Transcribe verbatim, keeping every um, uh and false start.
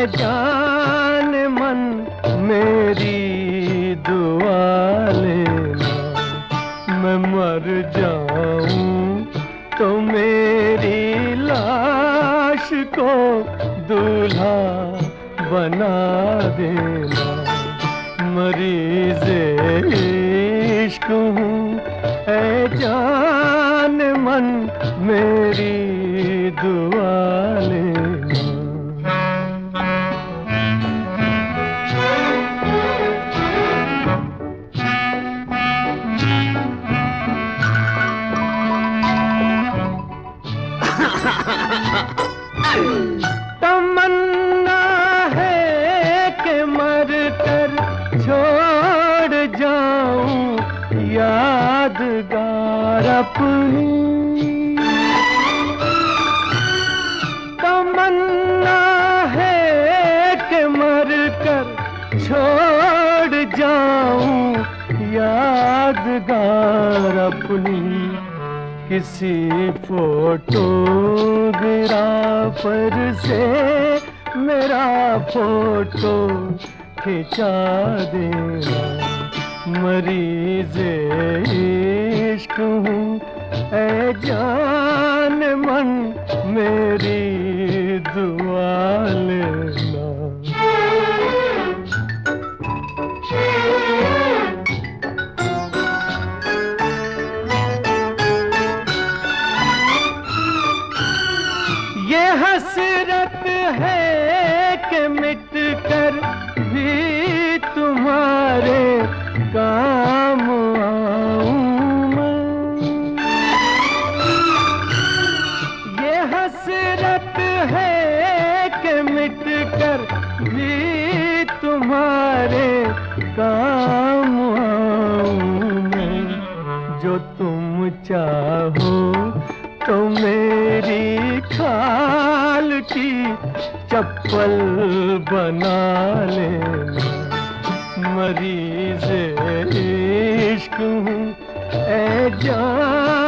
ऐ जान मन मेरी दुआ लेना, मैं मर जाऊं तो मेरी लाश को दूल्हा बना देना। मरीज़े इश्क हूँ ऐ जान मन मेरी दुआ लेना। तमन्ना है कि मर कर छोड़ जाऊं यादगार अपनी। तमन्ना है कि मर कर छोड़ जाऊं यादगार अपनी। किसी फोटोग्राफर से मेरा फोटो खिंचा देना। मरीज़े इश्क हूँ ऐ जान मन मेरी दुआ लेना। ये हसरत है कि मिट कर भी तुम्हारे काम आऊं मैं। ये हसरत है कि मिट कर भी तुम्हारे काम आऊं मैं। जो तुम चाहो तो मेरी खाल की चप्पल बना लेना। मरीज़े इश्क हूँ ऐ जान